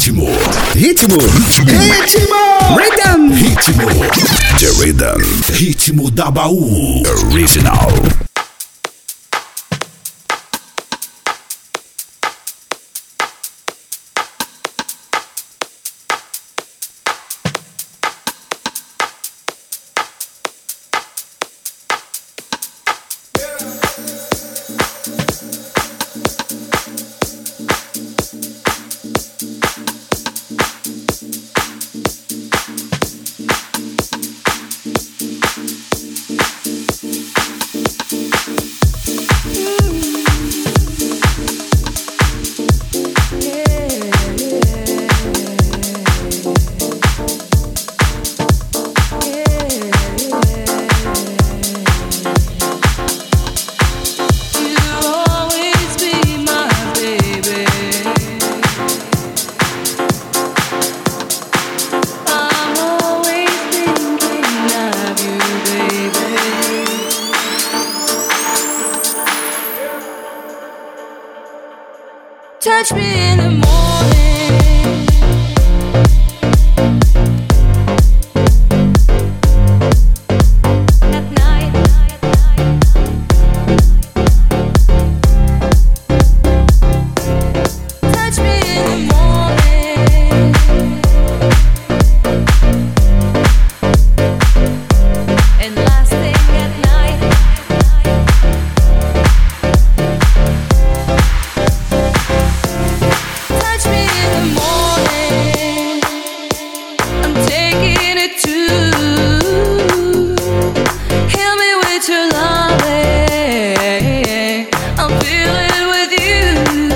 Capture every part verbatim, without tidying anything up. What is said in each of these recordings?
Ritmo. Ritmo. Ritmo. Rhythm. Ritmo. The Rhythm. Ritmo da Baú. Original. Touch me in the morning. At night. Touch me in the morning. And last thing at night. Touch me in the morning. I'm taking it to heal me with your loving. I'm feeling with you.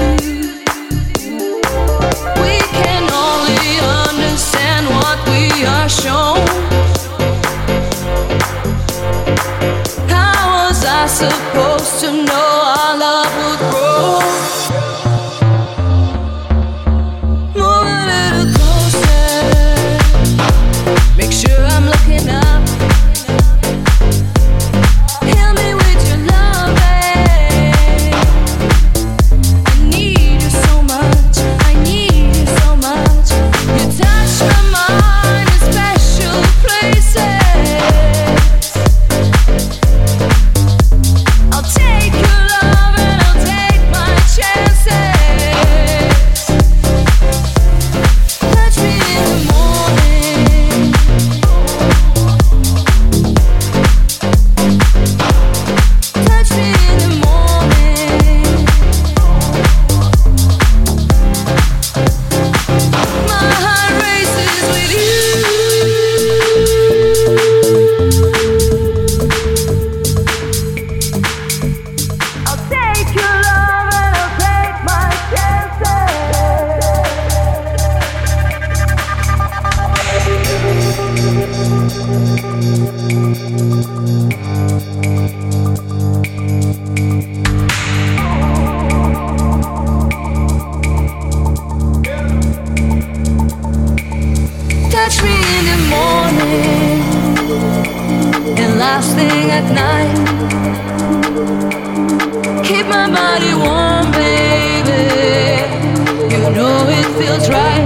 We can only understand what we are shown. How was I supposed to know our love would grow? Move a little closer. Make sure I'm looking up. Heal me with your loving. I need you so much. I need you so much. You touch my mind in special places. I'll take your love and I'll take my chances. Touch me in the morning. Touch me in the morning. My heart races with you. I'll take your love and I'll take my Touch me in the morning and last thing at night. Keep my body warm, baby. You know it feels right.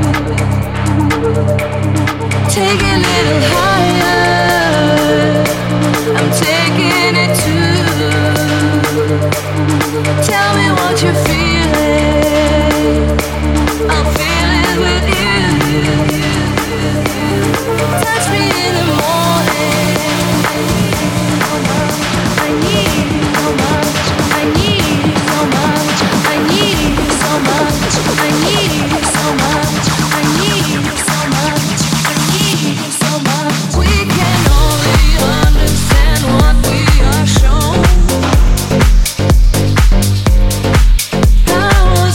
Take it a little higher. I'm taking it too. Tell me what you're feeling. I'll feel it with you. Touch me in the morning. I need you so much. I need you so much. I need you so much. I need you so much. I need you so much. I need you so much. We can only understand what we are shown. How was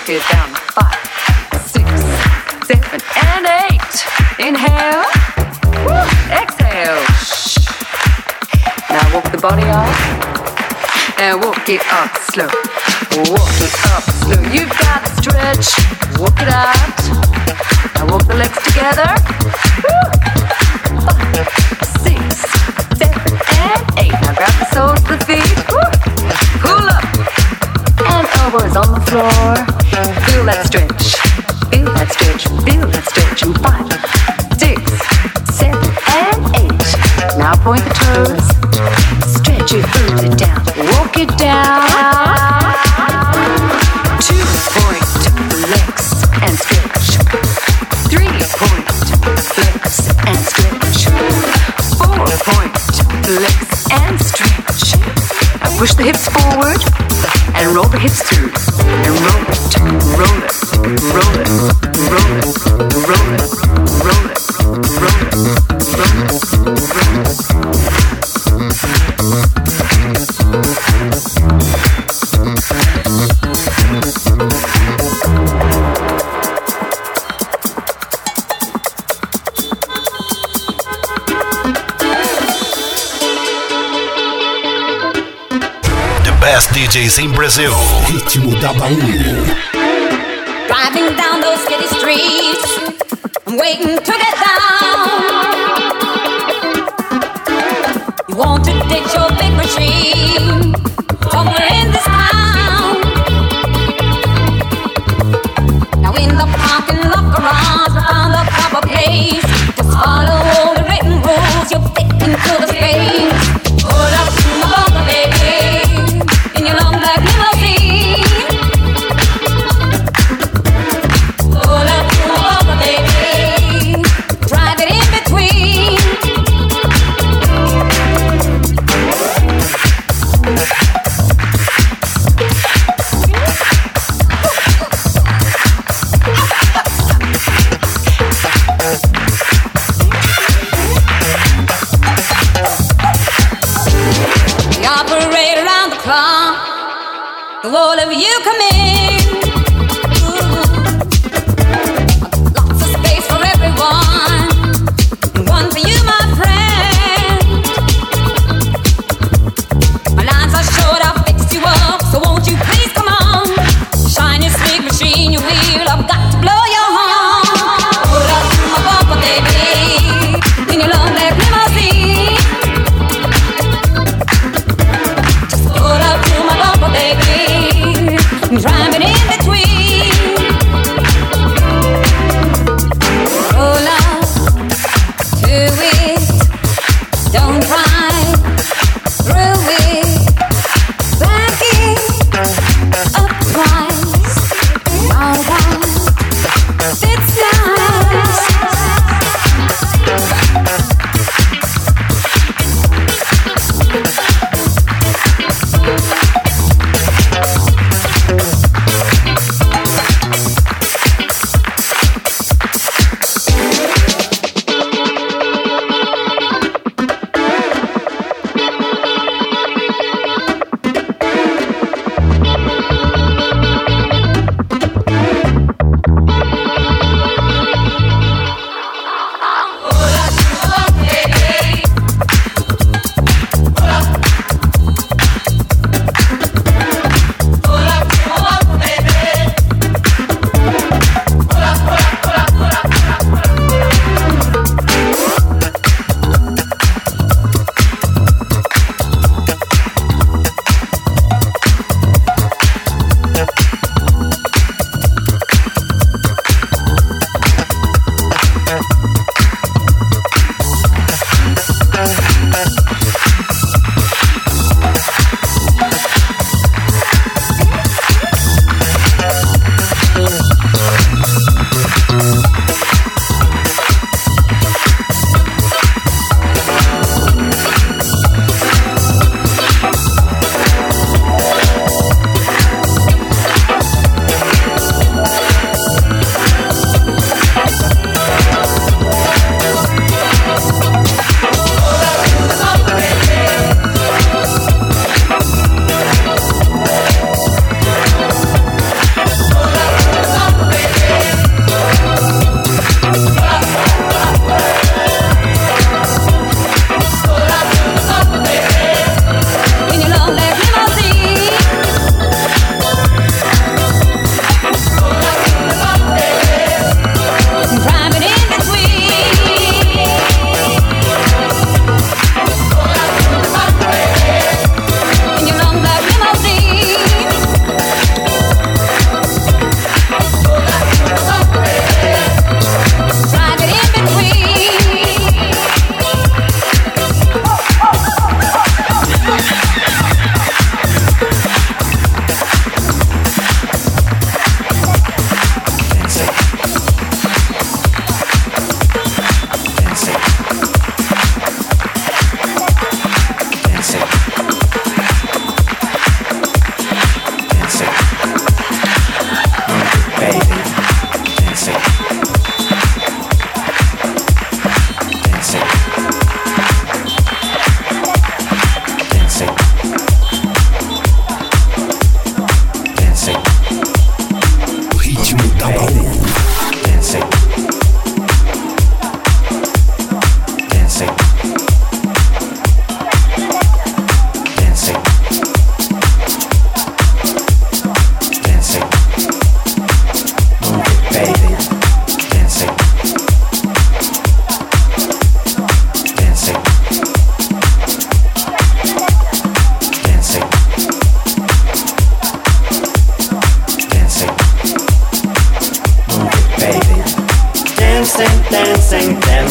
it down. Five, six, seven, and eight. Inhale. Woo. Exhale. Shh. Now walk the body up and walk it up slow. Walk it up slow. You've got to stretch. Walk it out. Now walk the legs together. Woo. Five, six, seven, and eight. Now grab the soles of the feet. Woo. Pull up. And elbows on the floor. Feel that stretch. Feel that stretch. Feel that stretch. And five, six, seven, and eight. Now point the toes. Stretch it further down. Walk it down. Two point flex and stretch. Three point flex and stretch. Four point flex and stretch. Now push the hips forward and roll the hips through. And roll it, roll it, roll it, roll it, roll it, roll it, roll it, roll it, roll it. Best D Js in Brazil. Ritmo da Baú. Driving down those city streets, I'm waiting to get down. You want to ditch your big machine somewhere in this town. Now in the parking lot garage, I found a proper place. Just follow all the written rules, you'll fit into the space. Pull up to my bumper, baby, in your long black limousine. Pull up to my bumper, baby, drive it in between. The operator around the clock, the all of you come in. Ooh. Lots of space for everyone, and one for you, my friend. My lines are short, I'll fix you up, so won't you please come on? Shine your sleek machine, your wheel, I've got to blow your horn. Pull up to my bumper, baby, in your long black limousine. Pull up to my bumper, baby, drive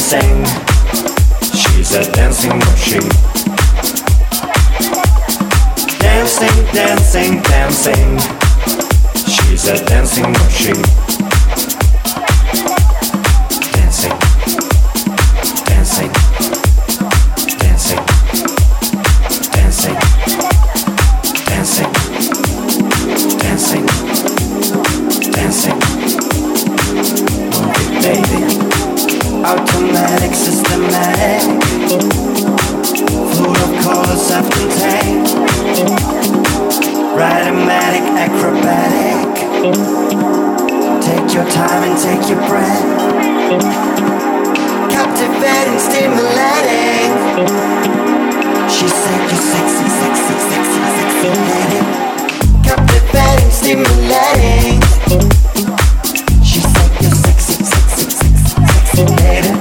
dancing. She's a dancing machine. Dancing, dancing, dancing. She's a dancing machine. Dancing, dancing, dancing, dancing, dancing, dancing, dancing. Move it, baby. Automatic, systematic, full of colors, self-contained, rhythmatic, acrobatic. Take your time and take your breath. Captivating, stimulating. She said you're sexy, sexy, sexy, sexy lady. Captivating, stimulating. She said you're sexy, sexy, sexy, sexy lady.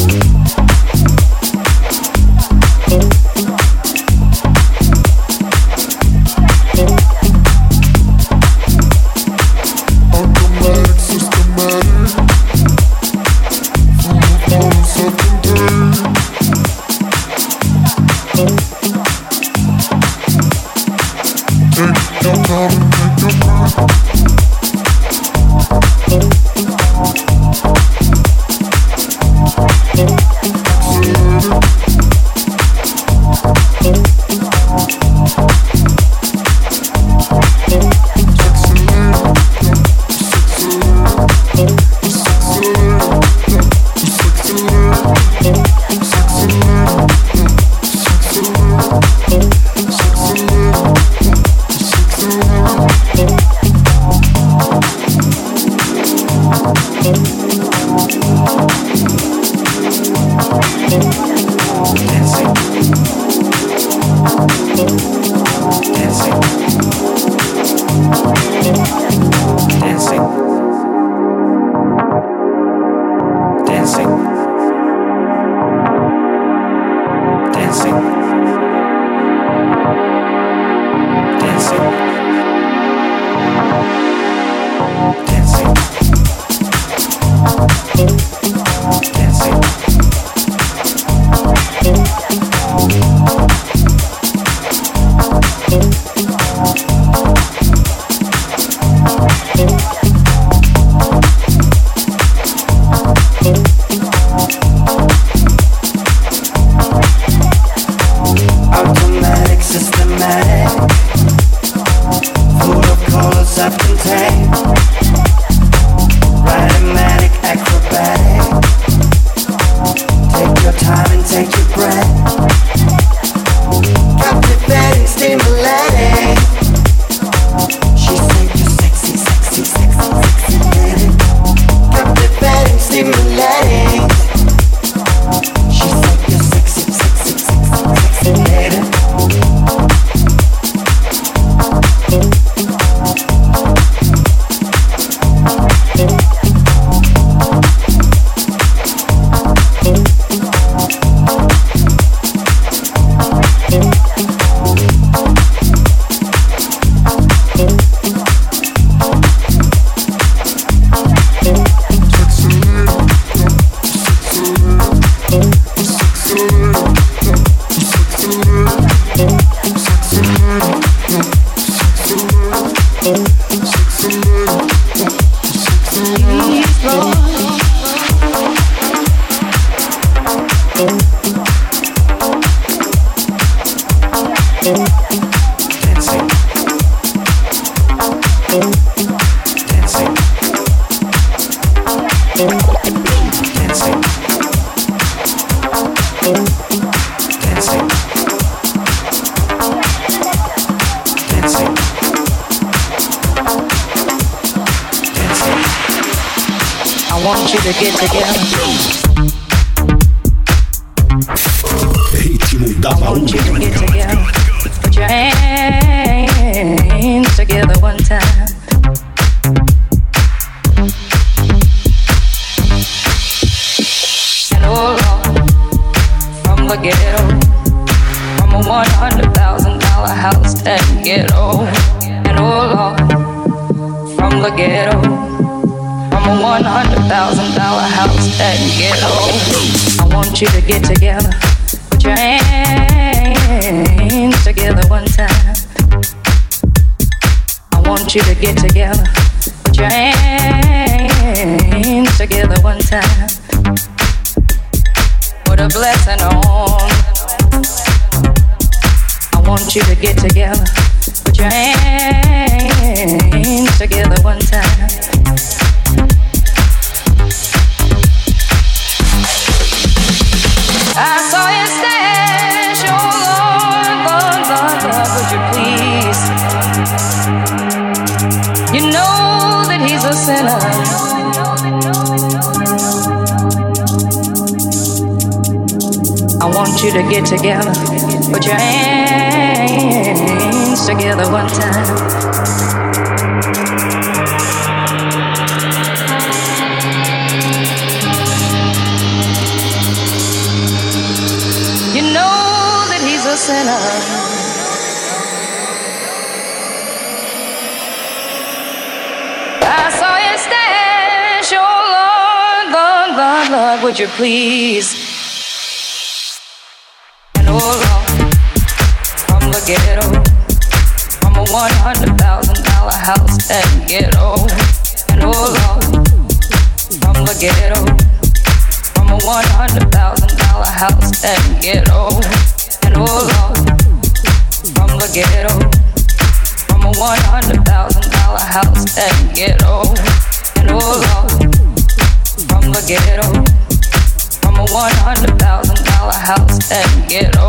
Ritmo da Baú. Put your hands together one time. And oh Lord, from the ghetto, from a one hundred thousand dollar house and ghetto. And oh Lord, from the ghetto, from from a one hundred thousand dollar house that ghetto. I want you to get together, put your hands together one time. I want you to get together, put your hands together one time. Put a blessing on. I want you to get together, put your hands together one time. I saw you stash, oh Lord, Lord, Lord, Lord, would you please? You know that he's a sinner. I want you to get together, put your hands together one time. You know that he's a sinner. I saw you stash, oh Lord, Lord, Lord, Lord, would you please? And oh Lord, from the ghetto, from a one hundred thousand dollar house that ghetto. And oh Lord, from the ghetto, from a one hundred thousand dollar house that ghetto. And oh Lord, from the ghetto, from a one hundred thousand dollar house that ghetto. And oh Lord, from the ghetto, from a one hundred thousand dollar house that ghetto.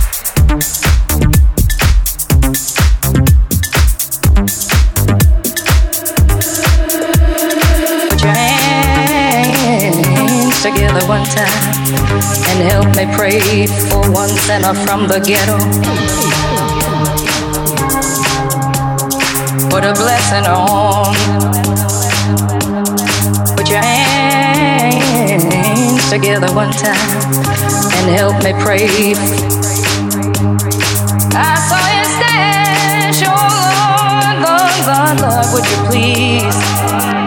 Put your hands together one time and help me pray for one sinner from the ghetto. Put a blessing on. Put your hands together one time and help me pray. I saw you stash, oh Lord, Lord, Lord, Lord, would you please?